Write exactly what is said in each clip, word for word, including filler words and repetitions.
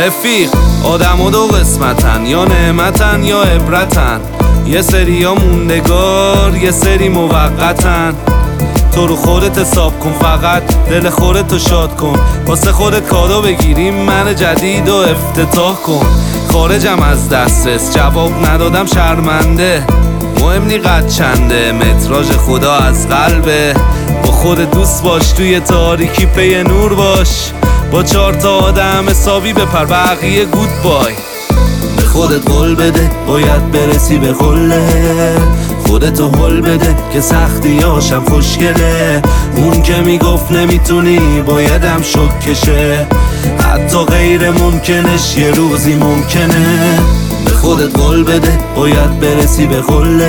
رفیق آدم و دو قسمتن، یا نعمتن یا عبرتن. یه سری ها موندگار، یه سری موقتن. تو رو خودت حساب کن، فقط دل خودتو شاد کن. واسه خودت کادو بگیریم من جدید و افتتاح کن. خارجم از دسترس، جواب ندادم شرمنده. مهم نی قد چنده، متراژ خدا از قلبه. با خود دوست باش، توی تاریکی پی نور باش. با چهار تا آدم حسابی بپر، بقیه گود بای. به خودت قول بده، باید برسی به قله. خودتو حل بده که سختیاشم خوشگله. اون که میگفت نمیتونی بایدم شک کشه. حتی غیر ممکنش یه روزی ممکنه. به خودت قول بده، باید برسی به قله.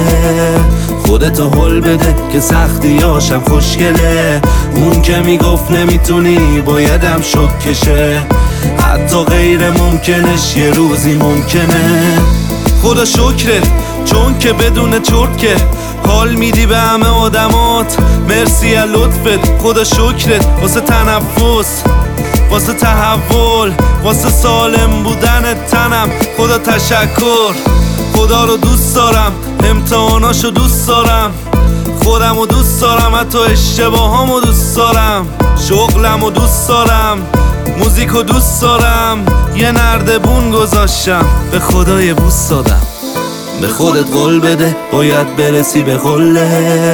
خودتو حل بده که سختیاشم خوشگله. اون که میگفت نمیتونی بایدم شک کشه. حتی غیر ممکنش یه روزی ممکنه. خدا شکرت چون که بدون چرکه حال میدی به همه آدمات. مرسی از لطفت، خدا شکرت واسه تنفس، واسه تحول، واسه سالم بودن تنم. خدا تشکر، خدا رو دوست دارم، امتحاناشو دوست دارم. خودم رو دوست دارم، حتی اشتباهامو دوست دارم. شغلم رو دوست دارم، موزیک رو دوست دارم. یه نردبون گذاشتم، به خدای بوس دادم. به خودت قول بده، باید برسی به قله.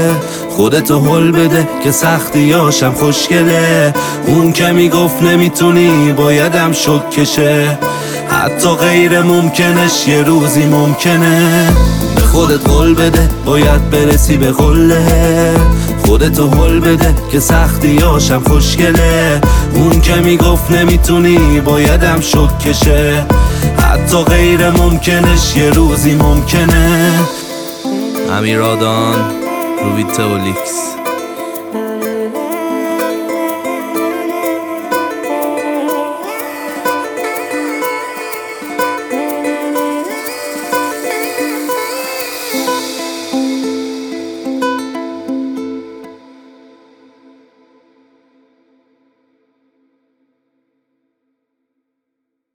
خودتو حل بده که سختیاشم خوشگله. اون که میگفت نمیتونی بایدم شک کشه. حتی غیر ممکنش یه روزی ممکنه. به خودت قول بده، باید برسی به قله. خودتو حل بده که سختیاشم خوشگله. اون که میگفت نمیتونی بایدم شک کشه. حتی غیر ممکنش یه روزی ممکنه. امیرادان، روبیتولیکس.